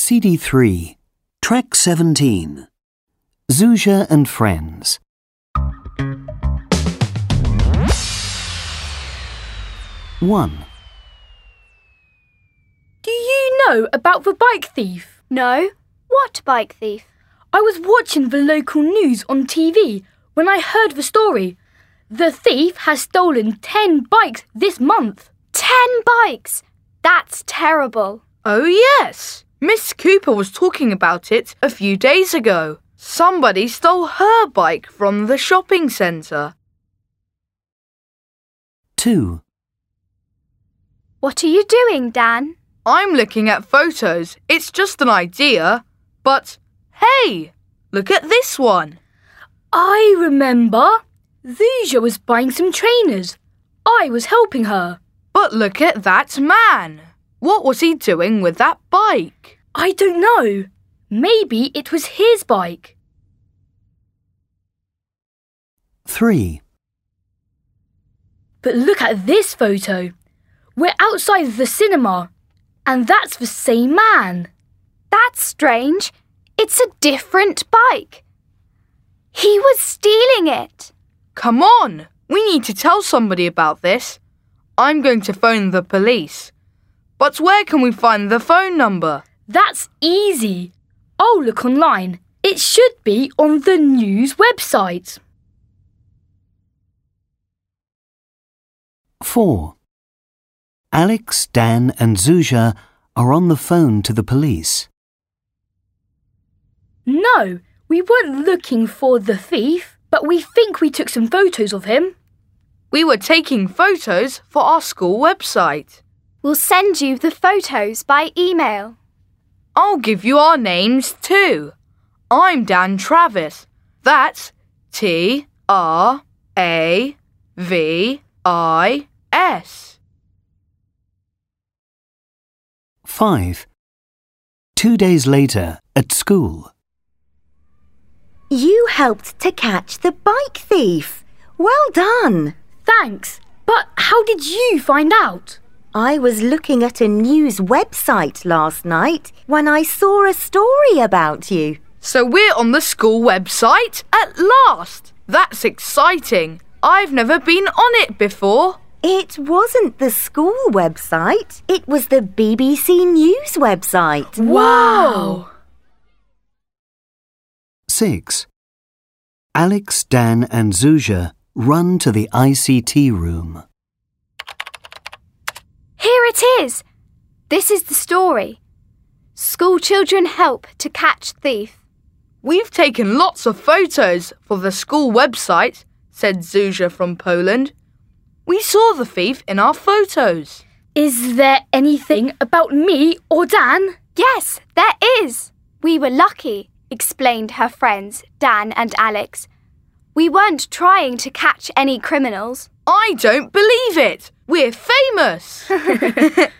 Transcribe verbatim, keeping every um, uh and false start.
C D three, Track seventeen, Zuzia and Friends. one. Do you know about the bike thief? No. What bike thief? I was watching the local news on T V when I heard the story. The thief has stolen ten bikes this month. Ten bikes? That's terrible. Oh, yes. Miss Cooper was talking about it a few days ago. Somebody stole her bike from the shopping centre. two. What are you doing, Dan? I'm looking at photos. It's just an idea. But, hey, look at this one. I remember. Zuzia was buying some trainers. I was helping her. But look at that man. What was he doing with that bike? I don't know. Maybe it was his bike. three. But look at this photo. We're outside the cinema, and that's the same man. That's strange. It's a different bike. He was stealing it. Come on, we need to tell somebody about this. I'm going to phone the police. But where can we find the phone number? That's easy. I'll look online. It should be on the news website. four. Alex, Dan and Zuzia are on the phone to the police. No, we weren't looking for the thief, but we think we took some photos of him. We were taking photos for our school website. We'll send you the photos by email. I'll give you our names too. I'm Dan Travis. That's T R A V I S. five. Two days later, at school. You helped to catch the bike thief. Well done. Thanks. But how did you find out? I was looking at a news website last night when I saw a story about you. So we're on the school website at last. That's exciting. I've never been on it before. It wasn't the school website. It was the B B C News website. Wow! six. Alex, Dan and Zuzia run to the I C T room. Here it is. This is the story. School children help to catch thief. We've taken lots of photos for the school website, said Zuzia from Poland. We saw the thief in our photos. Is there anything about me or Dan? Yes, there is. We were lucky, explained her friends, Dan and Alex. We weren't trying to catch any criminals. I don't believe it. We're famous.